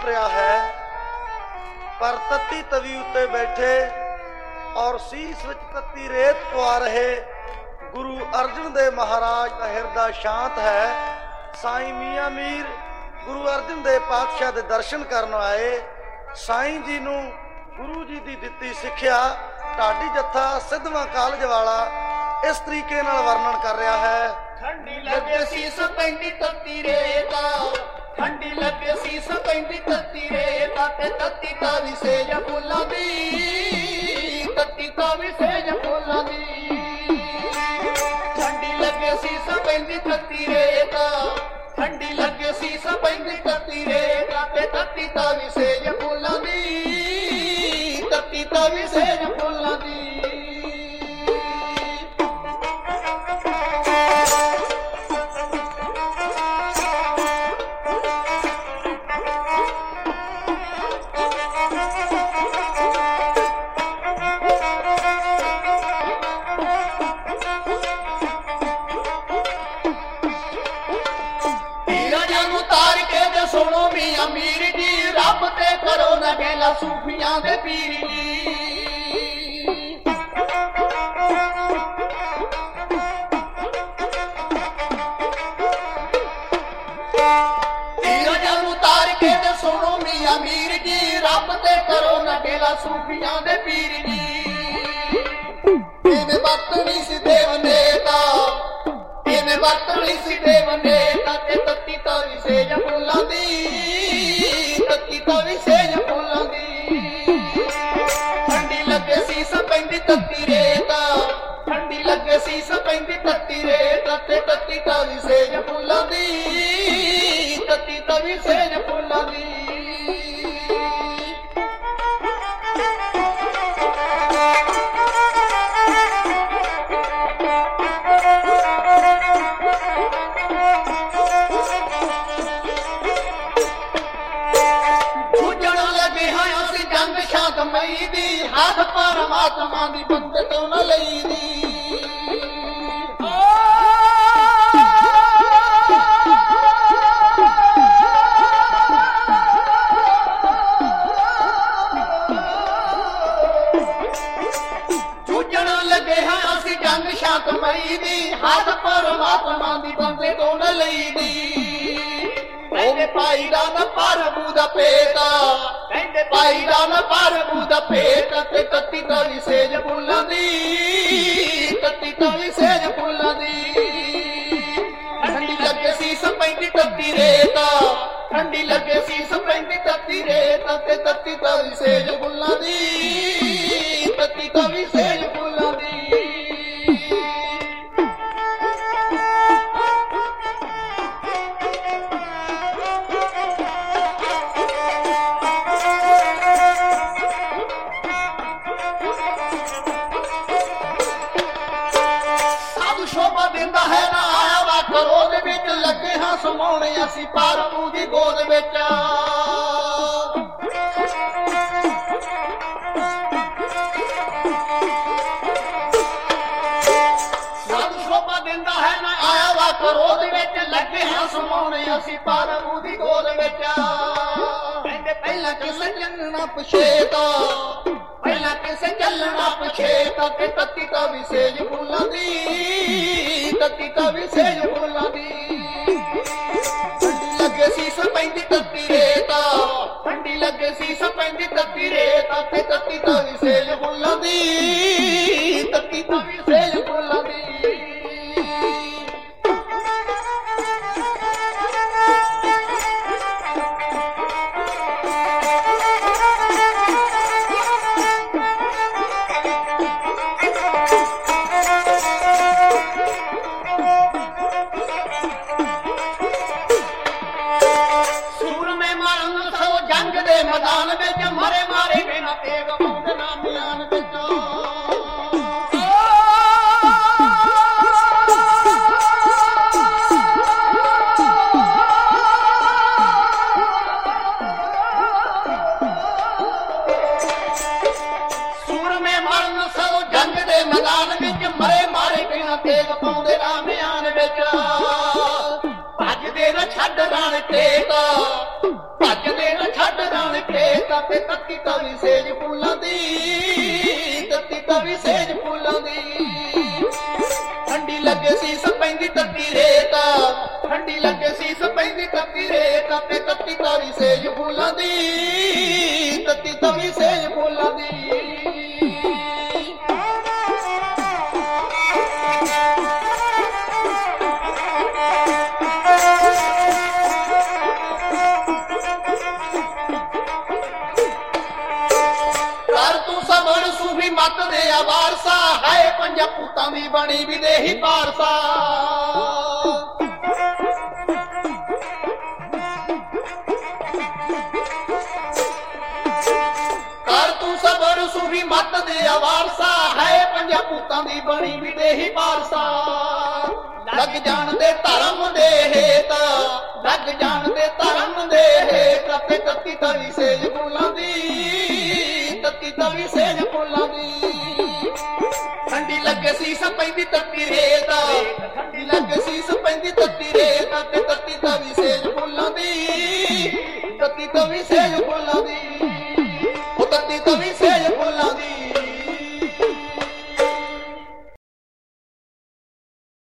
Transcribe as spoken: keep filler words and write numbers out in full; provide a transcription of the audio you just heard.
ਰਿਹਾ ਹੈ। ਪਰ ਤੱਤੀ ਤਵੀ ਉੱਤੇ ਬੈਠੇ ਔਰ ਸੀਸ ਵਿੱਚ ਤੱਤੀ ਰੇਤ ਪਵਾ ਰਹੇ ਗੁਰੂ ਅਰਜਨ ਦੇਵ ਮਹਾਰਾਜ ਦਾ ਹਿਰਦਾ ਸ਼ਾਂਤ ਹੈ। ਸਾਈਂ ਮੀਆਂ ਮੀਰ ਗੁਰੂ ਅਰਜਨ ਦੇਵ ਪਾਤਸ਼ਾਹ ਦੇ ਦਰਸ਼ਨ ਕਰਨ ਆਏ। ਸਾਈਂ ਜੀ ਨੂੰ ਗੁਰੂ ਜੀ ਦੀ ਦਿੱਤੀ ਸਿੱਖਿਆ ਢਾਡੀ ਜੱਥਾ ਸਿੱਧਵਾਂ ਕਾਲਜ ਵਾਲਾ ਇਸ ਤਰੀਕੇ ਨਾਲ ਵਰਣਨ ਕਰ ਰਿਹਾ ਹੈ। ਠੰਡੀ ਲੱਗੇ ਸੀਸ ਪੈਂਦੀ ਤੱਤੀ ਰੇਤਾ, ਠੰਡੀ ਲੱਗੇ ਸੀਸ ਪੈਂਦੀ ਤੱਤੀ ਰੇਤਾ, ਤੇ ਤੱਤੀ ਤਾਂ ਵੀ ਸੇਜ ਫੁੱਲਾਂ ਦੀ, ਤੱਤੀ ਤਾਂ ਵੀ ਸੇਜ ਫੁੱਲਾਂ ਦੀ। ਠੰਡੀ ਲੱਗੇ ਸੀਸ ਪੈਂਦੀ ਤੱਤੀ ਰੇਤਾ, ਠੰਡੀ ਲੱਗੇ ਸੀਸ ਪੈਂਦੀ ਤੱਤੀ ਰੇਤਾ, ਤੇ ਤੱਤੀ ਤਾਂ ਵੀ ਸੇਜ ਫੁੱਲਾਂ ਦੀ, ਤੱਤੀ ਤਾਂ ਵੀ ਸੇਜ ਫੁੱਲਾਂ ਦੀ। ਸੁਣੋ ਮੀਆਂ ਮੀਰ ਜੀ, ਰੱਬ ਤੇ ਕਰੋ ਨਾ ਗੇਲਾ ਸੂਫੀਆਂ ਦੇ ਪੀਰ ਜੀ। ਤੀਰਾਂ ਜਨ ਉਤਾਰ ਕੇ ਤੇ ਸੁਣੋ ਮੀਆਂ ਮੀਰ ਜੀ, ਰੱਬ ਤੇ ਕਰੋ ਨਾ ਗੇਲਾ ਸੂਫੀਆਂ ਦੇ ਪੀਰ ਜੀ। ਇਹਨੇ ਬਤਨੀ ਸੀ ਦੇਵ ਨੇਤਾ, ਇਹਨੇ ਬਤਨੀ ਸੀ ਦੇਵ ਨੇਤਾ, ਤੇ ਤੱਤੀ ਤਾਂ ਵੀ ਸੇਜ ਫੁੱਲਾਂ ਦੀ, ਤੱਤੀ ਤਾਂ ਵੀ ਸੇਜ ਫੁੱਲਾਂ ਦੀ। ਠੰਡੀ ਲੱਗੇ ਸੀਸ ਪੈਂਦੀ ਤੱਤੀ ਰੇਤਾ, ਠੰਡੀ ਲੱਗੇ ਸੀਸ ਪੈਂਦੀ ਤੱਤੀ ਰੇਤਾ, ਤੇ ਤੱਤੀ ਤਾਂ ਵੀ ਸੇਜ ਫੁੱਲਾਂ ਦੀ, ਤੱਤੀ ਤਾਂ ਵੀ ਸੇਜ ਫੁੱਲਾਂ ਦੀ। ਮਈ ਦੀ ਹੱਥ ਪਰਮਾਤਮਾ ਦੀ ਬੰਦੇ ਤੋਂ ਨਾ ਲਈ ਦੀ। ਜੂਝਣ ਲੱਗੇ ਹਾਂ ਅਸੀਂ ਜੰਗ ਸ਼ਾਂਤਮਈ ਦੀ, ਹੱਥ ਪਰਮਾਤਮਾ ਦੀ ਬੰਦੇ ਤੋਂ ਨਾ ਲਈ ਦੀ। ਕਹਿੰਦੇ ਭਾਈ ਦਾ ਨਾ ਪ੍ਰਭੂ ਦਾ ਭੇਤਾ, ਕਹਿੰਦੇ ਭਾਈ ਦਾ ਨਾ ਪ੍ਰਭੂ ਦਾ ਭੇਤ, ਤੇ ਤੱਤੀ ਤਾਂ ਵੀ ਸੇਜ ਫੁੱਲਾਂ ਦੀ, ਤੱਤੀ ਤਾਂ ਵੀ ਸੇਜ ਫੁੱਲਾਂ ਦੀ। ਠੰਡੀ ਲੱਗੇ ਸੀਸ ਪੈਂਦੀ ਤੱਤੀ ਰੇਤਾ, ਠੰਡੀ ਲੱਗੇ ਸੀਸ ਪੈਂਦੀ ਤੱਤੀ ਰੇਤਾ, ਤੇ ਤੱਤੀ ਤਾਂ ਵੀ ਸੇਜ ਫੁੱਲਾਂ ਦੀ, ਤੱਤੀ ਤਾਂ ਵੀ ਸੇਜ ਫੁੱਲਾਂ ਦੀ। ਉਹਦੇ ਵਿੱਚ ਲੱਗੇ ਹਾਂ ਸਮਾਉਣੇ ਅਸੀਂ ਪ੍ਰਭੂ ਦੀ ਗੋਦ ਵਿੱਚ। ਸਭ ਸ਼ੋਭਾ ਦਿੰਦਾ ਹੈ ਨਾ ਆਇਆ ਵਾ ਕਰੋਧ ਵਿੱਚ, ਲੱਗੇ ਹਾਂ ਸਮਾਉਣੇ ਅਸੀਂ ਪ੍ਰਭੂ ਦੀ ਗੋਦ ਵਿੱਚ। ਕਹਿੰਦੇ ਪਹਿਲਾਂ ਕਿਸੇ ਚੱਲਣਾ ਪਛੇਤਾ, ਪਹਿਲਾਂ ਕਿਸੇ ਚੱਲਣਾ ਪਛੇਤਾ, ਤੇ ਤੱਤੀ ਤਾਂ ਵੀ ਸੇਜ ਫੁੱਲਾਂ ਦੀ, ਤੱਤੀ ਤਾਂ ਵੀ ਸੇਜ ਫੁੱਲਾਂ ਦੀ। ਠੰਡੀ ਲੱਗੇ ਸੀਸ ਪੈਂਦੀ ਤੱਤੀ ਰੇਤਾ, ਠੰਡੀ ਲੱਗੇ ਸੀਸ ਪੈਂਦੀ ਤੱਤੀ ਰੇਤਾ, ਤੇ ਤੱਤੀ ਤਾਂ ਵੀ ਸੇਜ ਫੁੱਲਾਂ ਦੀ, ਤੱਤੀ ਤਾਂ ਵੀ ਸੇਜ ਫੁੱਲਾਂ ਦੀ। ਮੈਦਾਨ ਵਿੱਚ ਮਰੇ ਮਾਰੇ ਬਿਨਾਂ ਤੇਗ ਪਾਉਂਦੇ ਨਾ ਮਿਆਨ ਵਿੱਚ। ਸੂਰਮੇ ਮਰਨ ਸੋ ਜੰਗ ਦੇ ਮੈਦਾਨ ਵਿੱਚ ਮਰੇ ਮਾਰੇ ਬਿਨਾਂ ਤੇਗ ਪਾਉਂਦੇ ਨਾ ਮਿਆਨ ਵਿੱਚ। ਭੱਜ ਭੱਜਦੇ ਨਾ ਛੱਡ ਰਣ ਖੇਤ, ਭੱਜਦੇ ਨਾ ਛੱਡ ਰਣ ਖੇਤ, ਤੇ ਤੱਤੀ ਤਵੀ ਸੇਜ ਫੁੱਲਾਂ ਦੀ, ਤੱਤੀ ਤਵੀ ਸੇਜ ਫੁੱਲਾਂ ਦੀ। ਠੰਡੀ ਲੱਗੇ ਸੀਸ ਪੈਂਦੀ ਤੱਤੀ ਰੇਤ, ਠੰਡੀ ਲੱਗੇ ਸੀਸ ਪੈਂਦੀ ਤੱਤੀ ਰੇਤ, ਤੇ ਤੱਤੀ ਤਵੀ ਸੇਜ ਫੁੱਲਾਂ ਦੀ, ਤੱਤੀ ਤਵੀ ਸੇਜ ਫੁੱਲਾਂ ਦੀ। ਮੱਤ ਦੇ ਆਵਾਰਸਾ ਹੈ ਪੰਜਾਂ ਪੁੱਤਾਂ ਦੀ ਬਣੀ ਵਿਦੇਹੀ ਪਾਰਸਾ। ਕਰ ਤੂੰ ਸਬਰ ਸੂਫੀ ਮੱਤ ਦੇ ਆਵਾਰਸਾ ਹੈ ਪੰਜਾਂ ਪੁੱਤਾਂ ਦੀ ਬਣੀ ਵਿਦੇਹੀ ਪਾਰਸਾ। ਲੱਗ ਜਾਣ ਦੇ ਧਰਮ ਦੇ ਹੇਤ, ਲੱਗ ਜਾਣ ਦੇ ਧਰਮ ਦੇ ਹੇਤ, ਤੇ ਤੱਤੀ ਤਵੀ ਸੇਜ ਫੁੱਲਾਂ ਦੀ, ਤੱਤੀ ਤਵੀ ਸੇਜ ਫੁੱਲਾਂ ਦੀ। ਠੰਡੀ ਲੱਗੇ ਸੀਸ ਪੈਂਦੀ ਤੱਤੀ ਰੇਤ, ਠੰਡੀ ਲੱਗੇ ਸੀਸ ਪੈਂਦੀ ਤੱਤੀ ਰੇਤ, ਤੇ ਤੱਤੀ ਤਵੀ ਸੇਜ ਫੁੱਲਾਂ ਦੀ, ਤੱਤੀ ਤਵੀ ਸੇਜ ਫੁੱਲਾਂ ਦੀ।